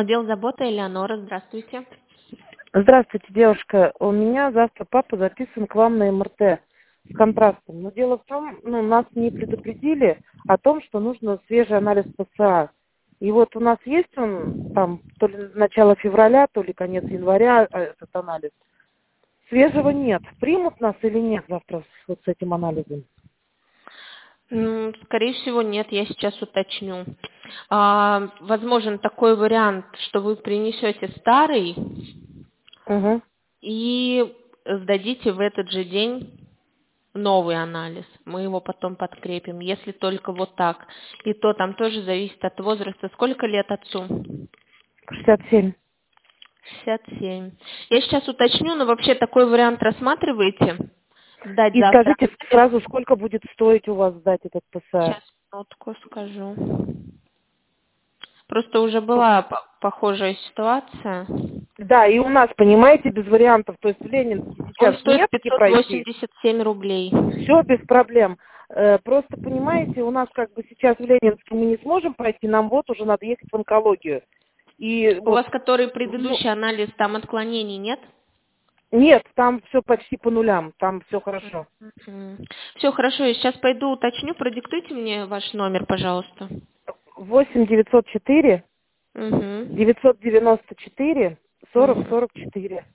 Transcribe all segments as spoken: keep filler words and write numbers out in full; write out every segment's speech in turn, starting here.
Отдел заботы, Элеонора, здравствуйте. Здравствуйте, девушка. У меня завтра папа записан к вам на эм эр тэ с контрастом. Но дело в том, ну, нас не предупредили о том, что нужно свежий анализ пэ цэ а. И вот у нас есть он там то ли начало февраля, то ли конец января, а, этот анализ. Свежего нет. Примут нас или нет завтра с- вот с этим анализом? М, Скорее всего, нет, я сейчас уточню. А, возможен такой вариант, что вы принесете старый Угу. и сдадите в этот же день новый анализ. Мы его потом подкрепим, если только вот так. И то там тоже зависит от возраста. Сколько лет отцу? шестьдесят семь. шестьдесят семь. Я сейчас уточню, но вообще такой вариант рассматриваете? Сдать И завтра скажите анализ? сразу, сколько будет стоить у вас сдать этот пэ цэ а? Сейчас минутку скажу. Просто уже была по- похожая ситуация. Да, и у нас, понимаете, без вариантов. То есть в Ленинске Он сейчас стоит метки пятьсот пройти, восемьдесят семь рублей. все без проблем. Э, Просто, понимаете, у нас как бы сейчас в Ленинске мы не сможем пройти, нам вот уже надо ехать в онкологию. И У вот, вас который ну, предыдущий анализ, там отклонений нет? нет, там все почти по нулям, там все хорошо. Все хорошо, я сейчас пойду уточню. Продиктуйте мне ваш номер, пожалуйста. восемь девятьсот четыре Угу. девятьсот девяносто четыре сорок Угу. сорок четыре.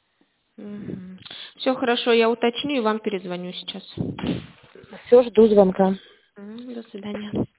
Все хорошо, я уточню и вам перезвоню сейчас. Все, жду звонка. Мгм, До свидания.